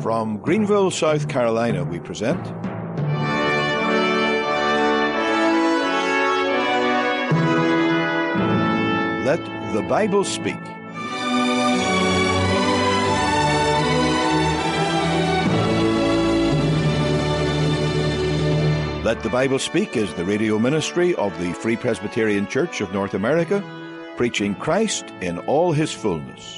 From Greenville, South Carolina, we present Let the Bible Speak. Let the Bible Speak is the radio ministry of the Free Presbyterian Church of North America, preaching Christ in all his fullness.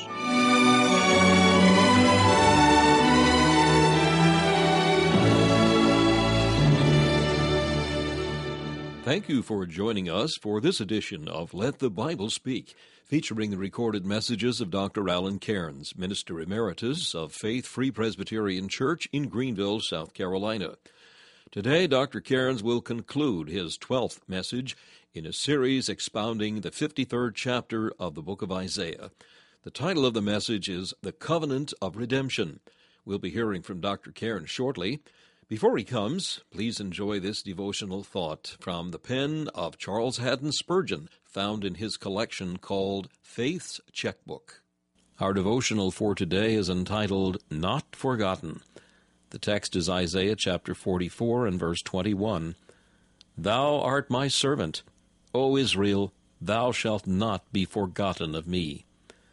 Thank you for joining us for this edition of Let the Bible Speak, featuring the recorded messages of Dr. Alan Cairns, Minister Emeritus of Faith Free Presbyterian Church in Greenville, South Carolina. Today, Dr. Cairns will conclude his 12th message in a series expounding the 53rd chapter of the book of Isaiah. The title of the message is The Covenant of Redemption. We'll be hearing from Dr. Cairns shortly. Before he comes, please enjoy this devotional thought from the pen of Charles Haddon Spurgeon, found in his collection called Faith's Checkbook. Our devotional for today is entitled Not Forgotten. The text is Isaiah chapter 44 and verse 21. Thou art my servant, O Israel, thou shalt not be forgotten of me.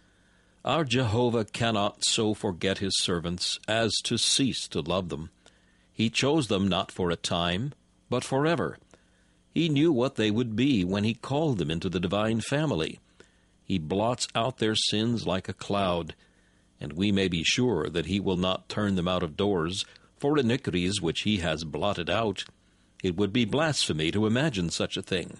Our Jehovah cannot so forget his servants as to cease to love them. He chose them not for a time, but forever. He knew what they would be when he called them into the divine family. He blots out their sins like a cloud, and we may be sure that he will not turn them out of doors for iniquities which he has blotted out. It would be blasphemy to imagine such a thing.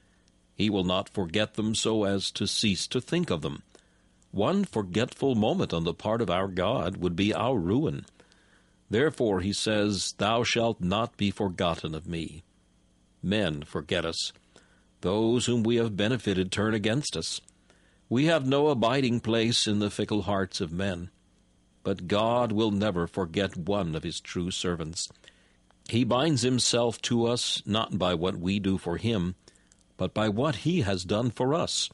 He will not forget them so as to cease to think of them. One forgetful moment on the part of our God would be our ruin. Therefore, he says, Thou shalt not be forgotten of me. Men forget us. Those whom we have benefited turn against us. We have no abiding place in the fickle hearts of men. But God will never forget one of his true servants. He binds himself to us not by what we do for him, but by what he has done for us.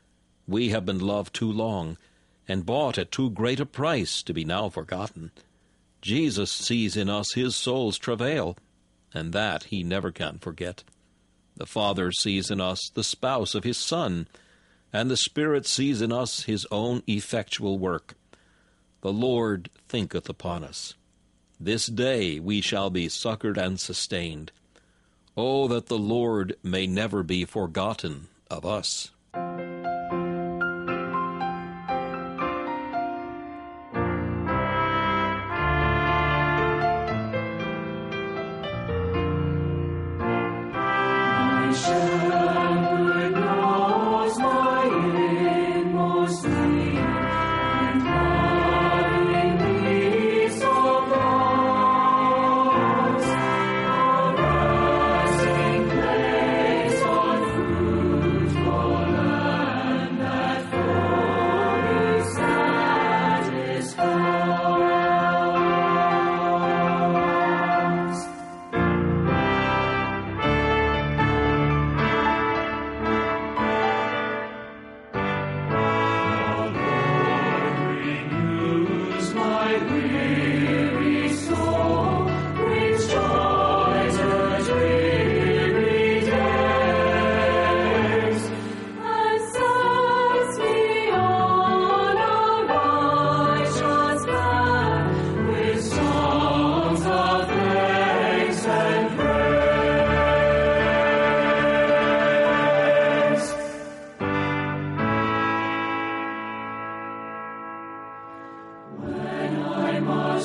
We have been loved too long, and bought at too great a price to be now forgotten. Jesus sees in us his soul's travail, and that he never can forget. The Father sees in us the spouse of his Son, and the Spirit sees in us his own effectual work. The Lord thinketh upon us. This day we shall be succored and sustained. Oh, that the Lord may never be forgotten of us. When I must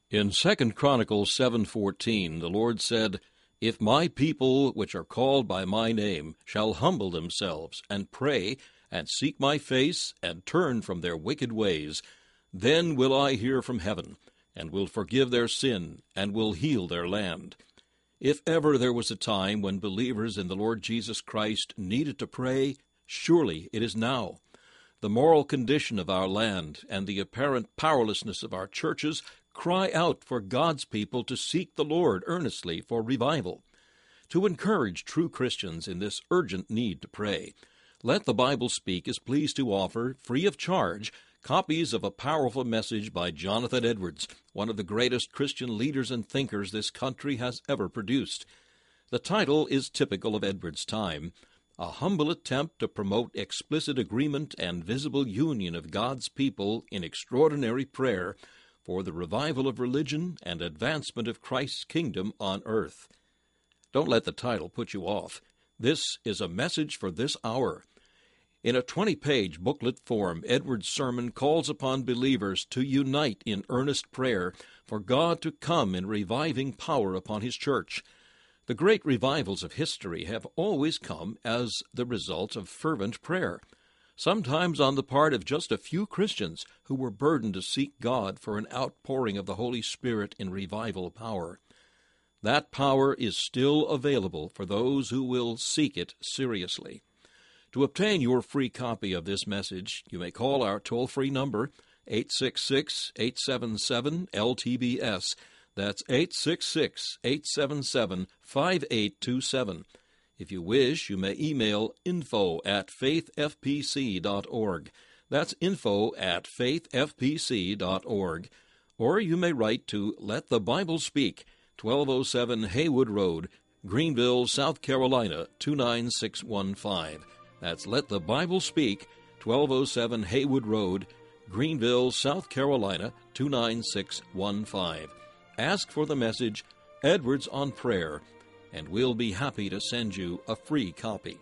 In 2 Chronicles 7:14, the Lord said, "If my people, which are called by my name, shall humble themselves, and pray, and seek my face, and turn from their wicked ways, then will I hear from heaven, and will forgive their sin, and will heal their land." If ever there was a time when believers in the Lord Jesus Christ needed to pray, surely it is now. The moral condition of our land and the apparent powerlessness of our churches cry out for God's people to seek the Lord earnestly for revival. To encourage true Christians in this urgent need to pray, Let the Bible Speak is pleased to offer, free of charge, copies of a powerful message by Jonathan Edwards, one of the greatest Christian leaders and thinkers this country has ever produced. The title is typical of Edwards' time, a humble attempt to promote explicit agreement and visible union of God's people in extraordinary prayer for the revival of religion and advancement of Christ's kingdom on earth. Don't let the title put you off. This is a message for this hour. In a 20-page booklet form, Edwards' sermon calls upon believers to unite in earnest prayer for God to come in reviving power upon His church. The great revivals of history have always come as the result of fervent prayer, sometimes on the part of just a few Christians who were burdened to seek God for an outpouring of the Holy Spirit in revival power. That power is still available for those who will seek it seriously. To obtain your free copy of this message, you may call our toll-free number, 866-877-LTBS. That's 866-877-5827. If you wish, you may email info@faithfpc.org. That's info@faithfpc.org. Or you may write to Let the Bible Speak, 1207 Haywood Road, Greenville, South Carolina, 29615. That's Let the Bible Speak, 1207 Haywood Road, Greenville, South Carolina, 29615. Ask for the message, Edwards on Prayer, and we'll be happy to send you a free copy.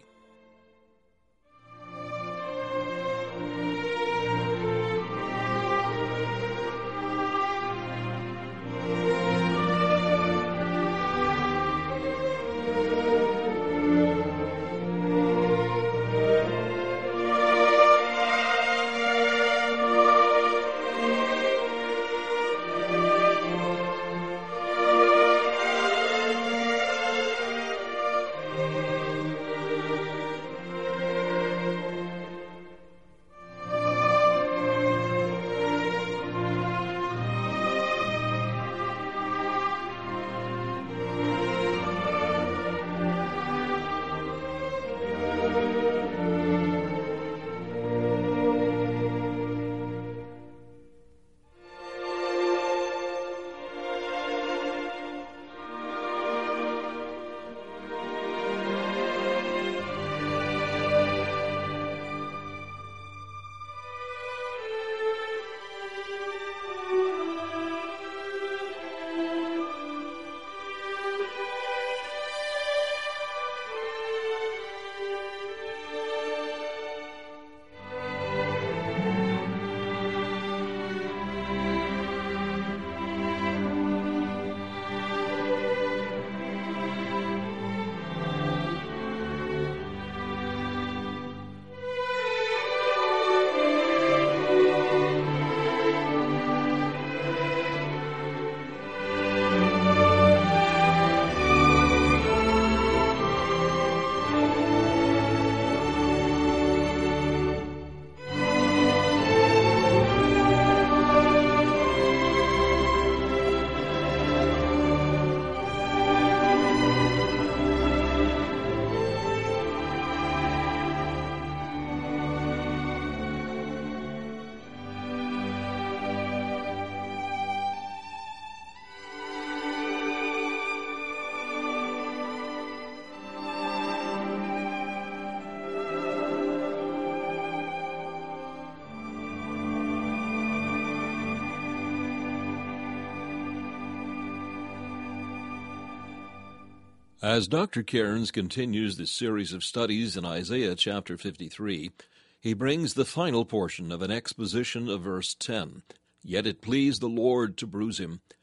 As Dr. Cairns continues this series of studies in Isaiah chapter 53, he brings the final portion of an exposition of verse 10. Yet it pleased the Lord to bruise him.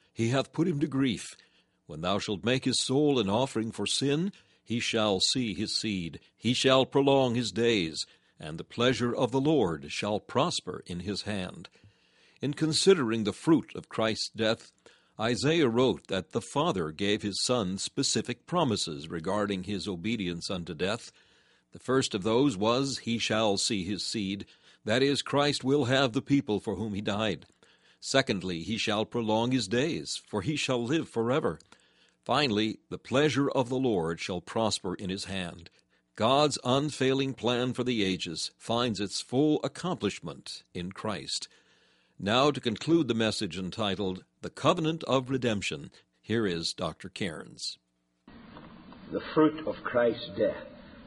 He hath put him to grief. When thou shalt make his soul an offering for sin, he shall see his seed, he shall prolong his days, and the pleasure of the Lord shall prosper in his hand. In considering the fruit of Christ's death, Isaiah wrote that the Father gave his Son specific promises regarding his obedience unto death. The first of those was, he shall see his seed, that is, Christ will have the people for whom he died. Secondly, he shall prolong his days, for he shall live forever. Finally, the pleasure of the Lord shall prosper in his hand. God's unfailing plan for the ages finds its full accomplishment in Christ. Now, to conclude the message entitled, The Covenant of Redemption, here is Dr. Cairns. The fruit of Christ's death.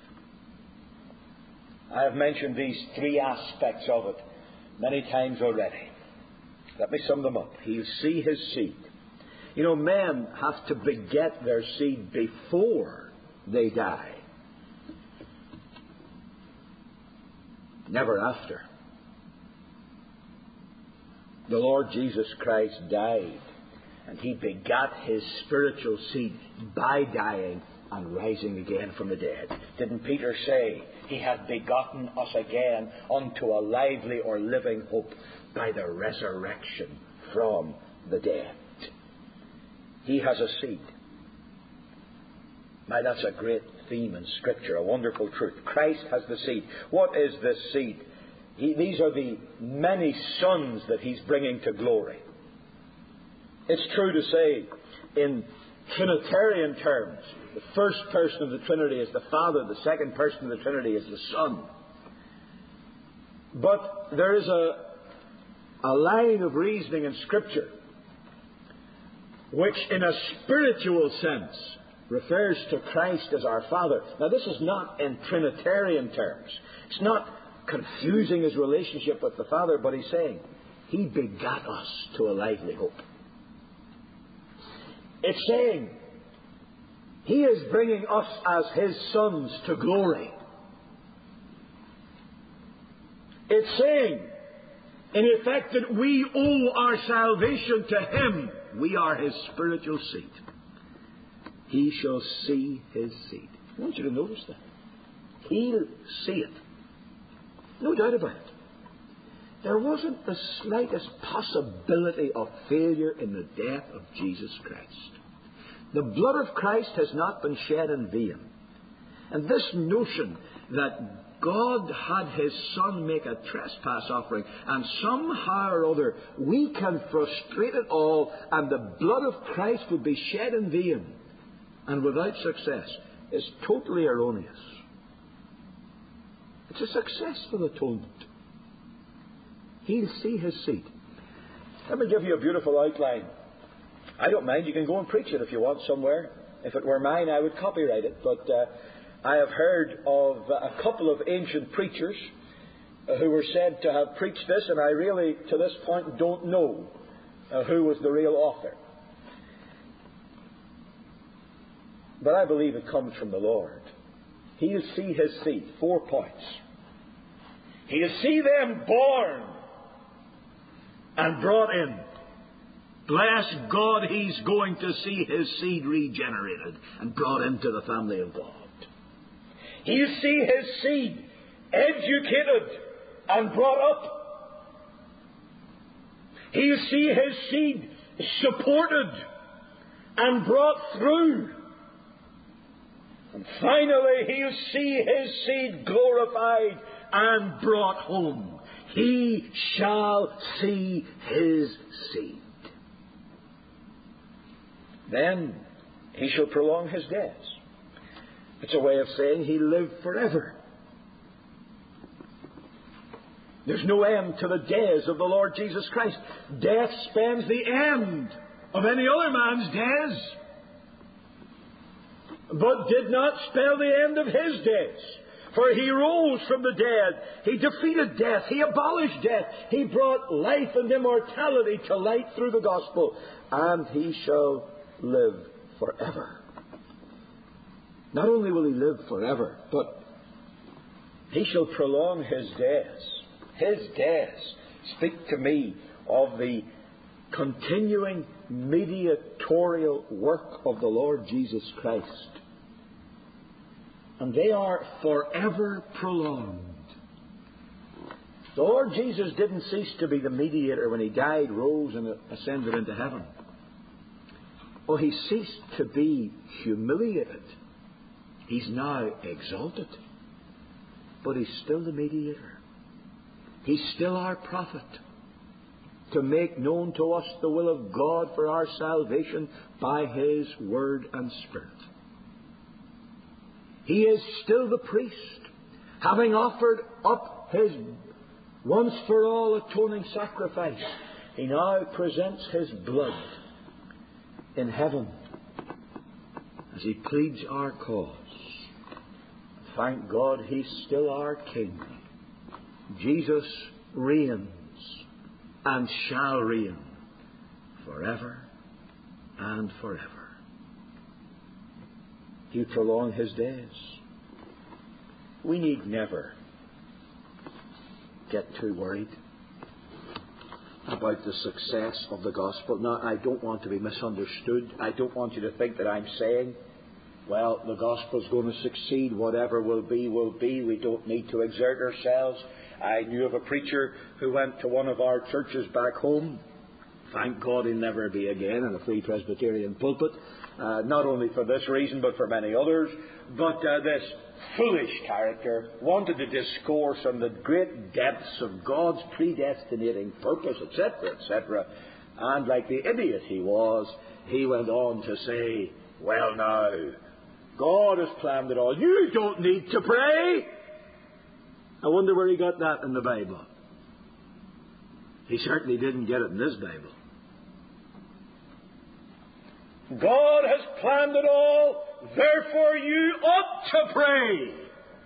I have mentioned these three aspects of it many times already. Let me sum them up. He'll see his seed. You know, men have to beget their seed before they die. Never after. The Lord Jesus Christ died, and he begat his spiritual seed by dying and rising again from the dead. Didn't Peter say, he hath begotten us again unto a lively or living hope by the resurrection from the dead? He has a seed. Now that's a great theme in Scripture, a wonderful truth. Christ has the seed. What is this seed? These are the many sons that he's bringing to glory. It's true to say, in Trinitarian terms, the first person of the Trinity is the Father, the second person of the Trinity is the Son. But there is a line of reasoning in Scripture which, in a spiritual sense, refers to Christ as our Father. Now, this is not in Trinitarian terms. It's not confusing his relationship with the Father, but he's saying, he begat us to a lively hope. It's saying, he is bringing us as his sons to glory. It's saying, in effect, that we owe our salvation to him. We are his spiritual seed. He shall see his seed. I want you to notice that. He'll see it. No doubt about it. There wasn't the slightest possibility of failure in the death of Jesus Christ. The blood of Christ has not been shed in vain. And this notion that God had his Son make a trespass offering, and somehow or other we can frustrate it all, and the blood of Christ would be shed in vain and without success, is totally erroneous. It's a successful atonement. He'll see his seed. Let me give you a beautiful outline. I don't mind. You can go and preach it if you want somewhere. If it were mine, I would copyright it. But I have heard of a couple of ancient preachers who were said to have preached this, and I really, to this point, don't know who was the real author. But I believe it comes from the Lord. He'll see his seed. 4 points. He'll see them born and brought in. Bless God, he's going to see his seed regenerated and brought into the family of God. He'll see his seed educated and brought up. He'll see his seed supported and brought through. And finally, he'll see his seed glorified and brought home. He shall see his seed. Then he shall prolong his days. It's a way of saying he'll live forever. There's no end to the days of the Lord Jesus Christ. Death spends the end of any other man's days, but did not spell the end of his days. For he rose from the dead. He defeated death. He abolished death. He brought life and immortality to light through the gospel. And he shall live forever. Not only will he live forever, but he shall prolong his days. His days speak to me of the continuing mediatorial work of the Lord Jesus Christ. And they are forever prolonged. The Lord Jesus didn't cease to be the mediator when He died, rose, and ascended into heaven. Oh, He ceased to be humiliated. He's now exalted. But He's still the mediator. He's still our prophet, to make known to us the will of God for our salvation by His Word and Spirit. He is still the priest, having offered up His once for all atoning sacrifice. He now presents His blood in heaven as He pleads our cause. Thank God, He's still our King. Jesus reigns and shall reign forever and forever. He prolonged His days. We need never get too worried about the success of the gospel. Now, I don't want to be misunderstood. I don't want you to think that I'm saying, well, the gospel's going to succeed. Whatever will be, will be. We don't need to exert ourselves. I knew of a preacher who went to one of our churches back home. Thank God he'll never be again in a Free Presbyterian pulpit. Not only for this reason, but for many others. But this foolish character wanted to discourse on the great depths of God's predestinating purpose, etc., etc. And like the idiot he was, he went on to say, well now, God has planned it all. You don't need to pray. I wonder where he got that in the Bible. He certainly didn't get it in this Bible. God has planned it all, therefore you ought to pray.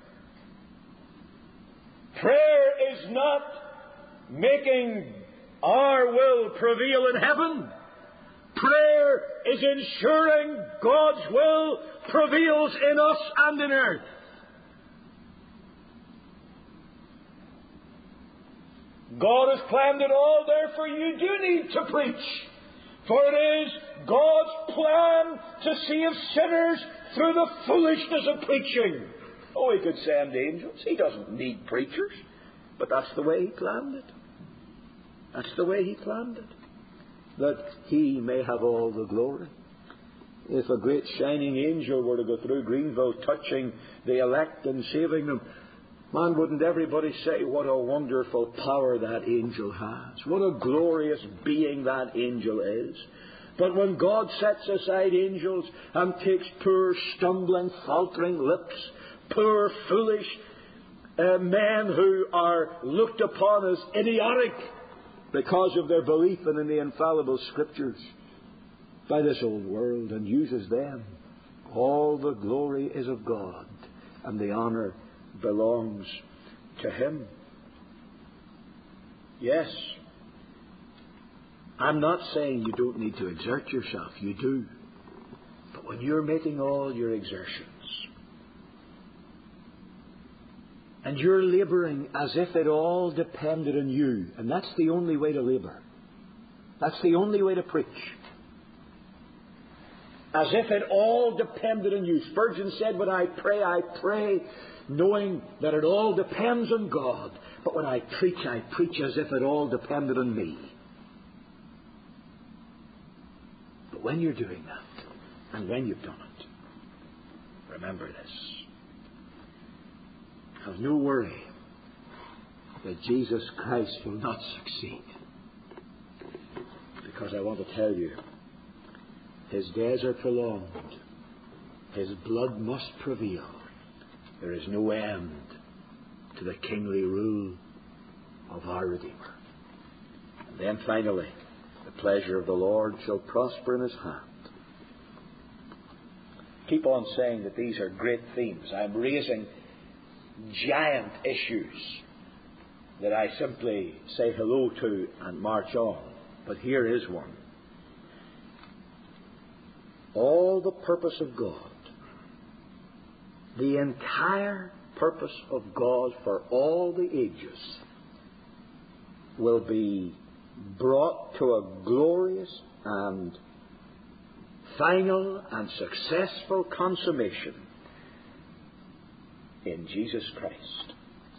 Prayer is not making our will prevail in heaven. Prayer is ensuring God's will prevails in us and in earth. God has planned it all, therefore you do need to preach. For it is God's plan to save sinners through the foolishness of preaching. Oh, He could send angels. He doesn't need preachers. But that's the way He planned it. That's the way He planned it. That He may have all the glory. If a great shining angel were to go through Greenville touching the elect and saving them, man, wouldn't everybody say, what a wonderful power that angel has. What a glorious being that angel is. But when God sets aside angels and takes poor, stumbling, faltering lips, poor, foolish men who are looked upon as idiotic because of their belief in the infallible Scriptures by this old world, and uses them, all the glory is of God, and the honour belongs to Him. Yes, I'm not saying you don't need to exert yourself. You do. But when you're making all your exertions and you're labouring as if it all depended on you, and that's the only way to labour. That's the only way to preach. As if it all depended on you. Spurgeon said, when I pray knowing that it all depends on God. But when I preach as if it all depended on me. But when you're doing that, and when you've done it, remember this. Have no worry that Jesus Christ will not succeed. Because I want to tell you, His days are prolonged. His blood must prevail. There is no end to the kingly rule of our Redeemer. And then finally, the pleasure of the Lord shall prosper in His hand. Keep on saying that these are great themes. I'm raising giant issues that I simply say hello to and march on. But here is one. All the purpose of God, the entire purpose of God for all the ages, will be brought to a glorious and final and successful consummation in Jesus Christ.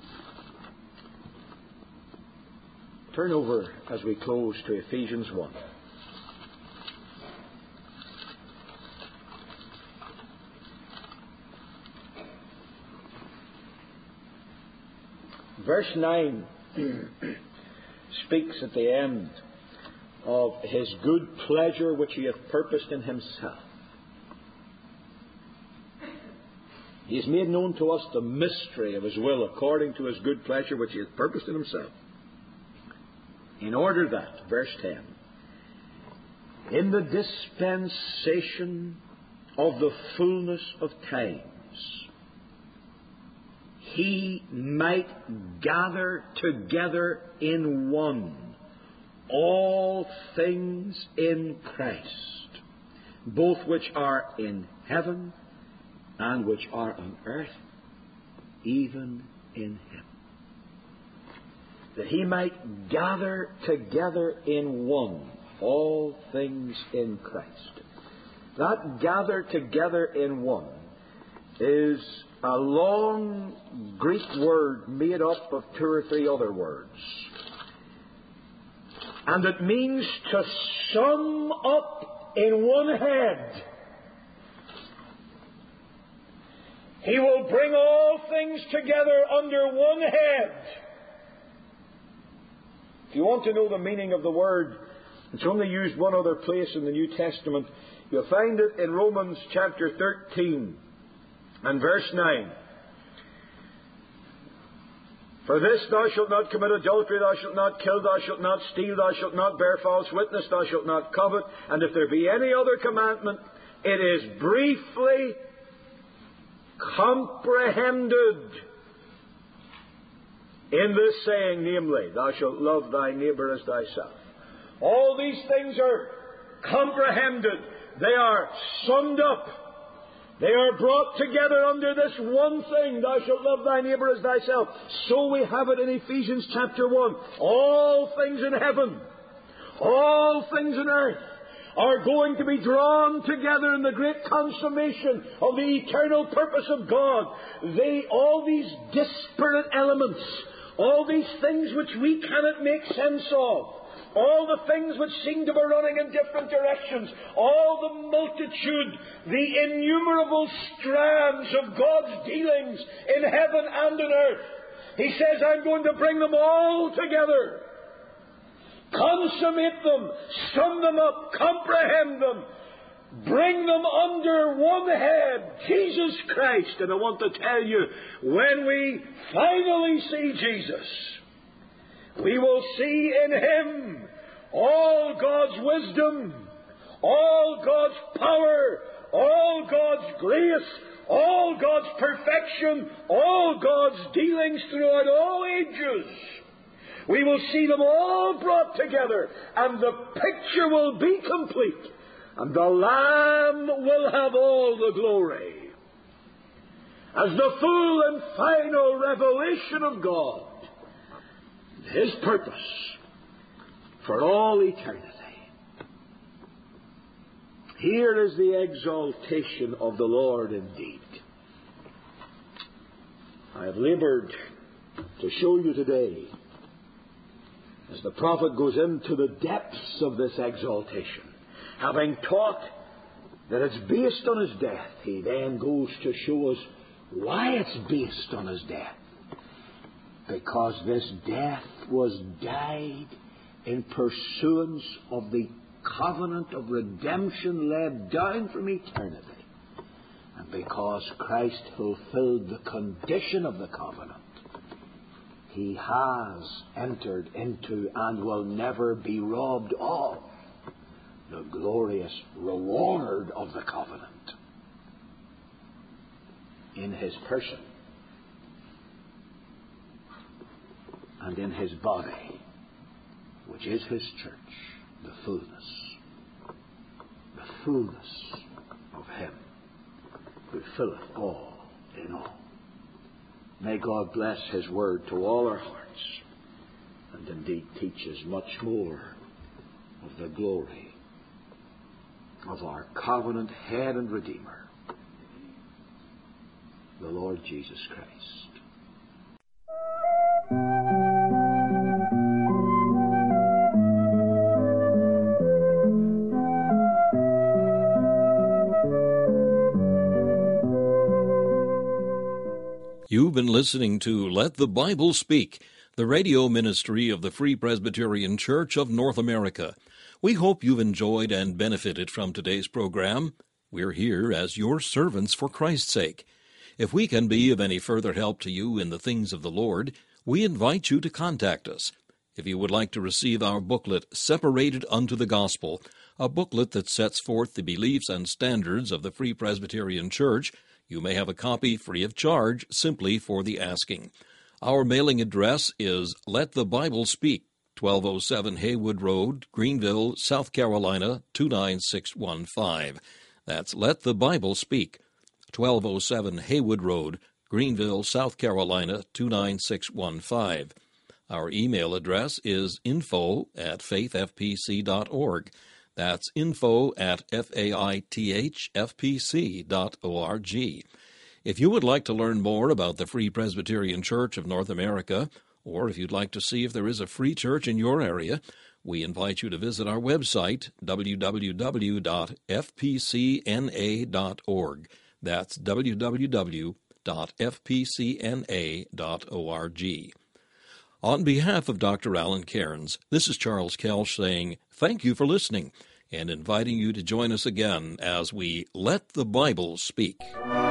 Turn over as we close to Ephesians 1. Verse 9 speaks at the end of His good pleasure which He hath purposed in Himself. He has made known to us the mystery of His will according to His good pleasure which He hath purposed in Himself. In order that, verse 10, in the dispensation of the fullness of times, He might gather together in one all things in Christ, both which are in heaven and which are on earth, even in Him. That He might gather together in one all things in Christ. That gather together in one is a long Greek word made up of 2 or 3 other words. And it means to sum up in one head. He will bring all things together under one head. If you want to know the meaning of the word, it's only used one other place in the New Testament. You'll find it in Romans chapter 13 and verse 9. For this thou shalt not commit adultery, thou shalt not kill, thou shalt not steal, thou shalt not bear false witness, thou shalt not covet. And if there be any other commandment, it is briefly comprehended in this saying, namely, thou shalt love thy neighbour as thyself. All these things are comprehended. They are summed up. They are brought together under this one thing, thou shalt love thy neighbour as thyself. So we have it in Ephesians chapter 1. All things in heaven, all things in earth are going to be drawn together in the great consummation of the eternal purpose of God. All these disparate elements, all these things which we cannot make sense of, all the things which seem to be running in different directions, all the multitude, the innumerable strands of God's dealings in heaven and on earth. He says, I'm going to bring them all together, consummate them, sum them up, comprehend them, bring them under one head, Jesus Christ. And I want to tell you, when we finally see Jesus, we will see in Him all God's wisdom, all God's power, all God's grace, all God's perfection, all God's dealings throughout all ages. We will see them all brought together, and the picture will be complete, and the Lamb will have all the glory as the full and final revelation of God, His purpose for all eternity. Here is the exaltation of the Lord indeed. I have labored to show you today, as the prophet goes into the depths of this exaltation, having taught that it's based on His death, he then goes to show us why it's based on His death. Because this death was died in pursuance of the covenant of redemption laid down from eternity. And because Christ fulfilled the condition of the covenant, He has entered into and will never be robbed of the glorious reward of the covenant in His person and in His body, which is His church, the fullness of Him who filleth all in all. May God bless His word to all our hearts. and indeed teaches much more of the glory of our covenant head and Redeemer, the Lord Jesus Christ. You've been listening to Let the Bible Speak, the radio ministry of the Free Presbyterian Church of North America. We hope you've enjoyed and benefited from today's program. We're here as your servants for Christ's sake. If we can be of any further help to you in the things of the Lord, we invite you to contact us. If you would like to receive our booklet, Separated Unto the Gospel, a booklet that sets forth the beliefs and standards of the Free Presbyterian Church, you may have a copy free of charge simply for the asking. Our mailing address is Let the Bible Speak, 1207 Haywood Road, Greenville, South Carolina, 29615. That's Let the Bible Speak, 1207 Haywood Road, Greenville, South Carolina, 29615. Our email address is info@faithfpc.org. That's info@faithfpc.org. If you would like to learn more about the Free Presbyterian Church of North America, or if you'd like to see if there is a free church in your area, we invite you to visit our website, www.fpcna.org. That's www.fpcna.org. On behalf of Dr. Alan Cairns, this is Charles Kelsch saying thank you for listening and inviting you to join us again as we Let the Bible Speak.